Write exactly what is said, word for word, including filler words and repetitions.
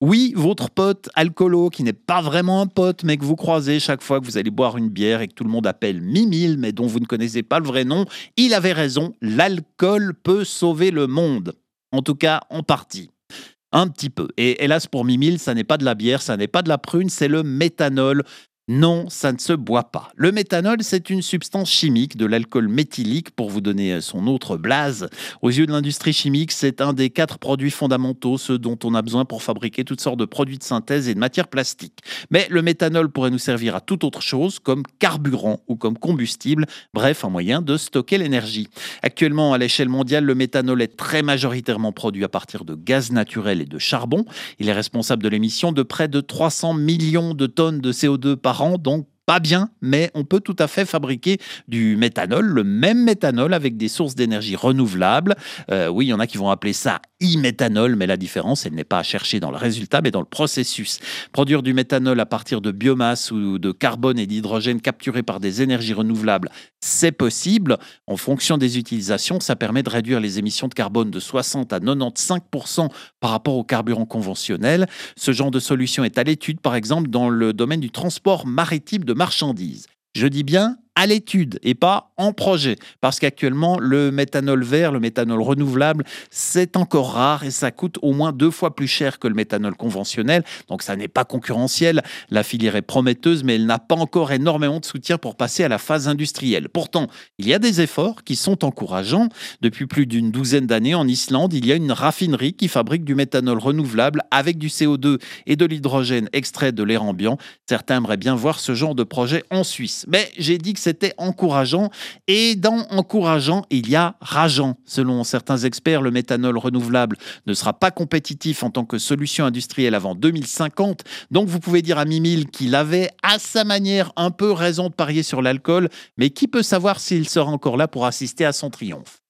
Oui, votre pote alcoolo qui n'est pas vraiment un pote, mais que vous croisez chaque fois que vous allez boire une bière et que tout le monde appelle Mimile, mais dont vous ne connaissez pas le vrai nom, il avait raison, l'alcool peut sauver le monde. En tout cas, en partie. Un petit peu. Et hélas pour Mimile, ça n'est pas de la bière, ça n'est pas de la prune, c'est le méthanol. Non, ça ne se boit pas. Le méthanol, c'est une substance chimique de l'alcool méthylique, pour vous donner son autre blase. Aux yeux de l'industrie chimique, c'est un des quatre produits fondamentaux, ceux dont on a besoin pour fabriquer toutes sortes de produits de synthèse et de matières plastiques. Mais le méthanol pourrait nous servir à toute autre chose, comme carburant ou comme combustible, bref, un moyen de stocker l'énergie. Actuellement, à l'échelle mondiale, le méthanol est très majoritairement produit à partir de gaz naturel et de charbon. Il est responsable de l'émission de près de trois cents millions de tonnes de C O deux par an, donc pas bien, mais on peut tout à fait fabriquer du méthanol, le même méthanol avec des sources d'énergie renouvelables. Euh, oui, il y en a qui vont appeler ça e-méthanol, mais la différence, elle n'est pas à chercher dans le résultat, mais dans le processus. Produire du méthanol à partir de biomasse ou de carbone et d'hydrogène capturés par des énergies renouvelables, c'est possible. En fonction des utilisations, ça permet de réduire les émissions de carbone de soixante à quatre-vingt-quinze pour cent par rapport au carburant conventionnel. Ce genre de solution est à l'étude, par exemple, dans le domaine du transport maritime de marchandises. Je dis bien à l'étude et pas en projet, parce qu'actuellement, le méthanol vert, le méthanol renouvelable, c'est encore rare et ça coûte au moins deux fois plus cher que le méthanol conventionnel, donc ça n'est pas concurrentiel. La filière est prometteuse, mais elle n'a pas encore énormément de soutien pour passer à la phase industrielle. Pourtant, il y a des efforts qui sont encourageants. Depuis plus d'une douzaine d'années, en Islande, il y a une raffinerie qui fabrique du méthanol renouvelable avec du C O deux et de l'hydrogène extrait de l'air ambiant. Certains aimeraient bien voir ce genre de projet en Suisse, mais j'ai dit que c'était encourageant, et dans encourageant, il y a rageant. Selon certains experts, le méthanol renouvelable ne sera pas compétitif en tant que solution industrielle avant deux mille cinquante, donc vous pouvez dire à Mimile qu'il avait à sa manière un peu raison de parier sur l'alcool, mais qui peut savoir s'il sera encore là pour assister à son triomphe.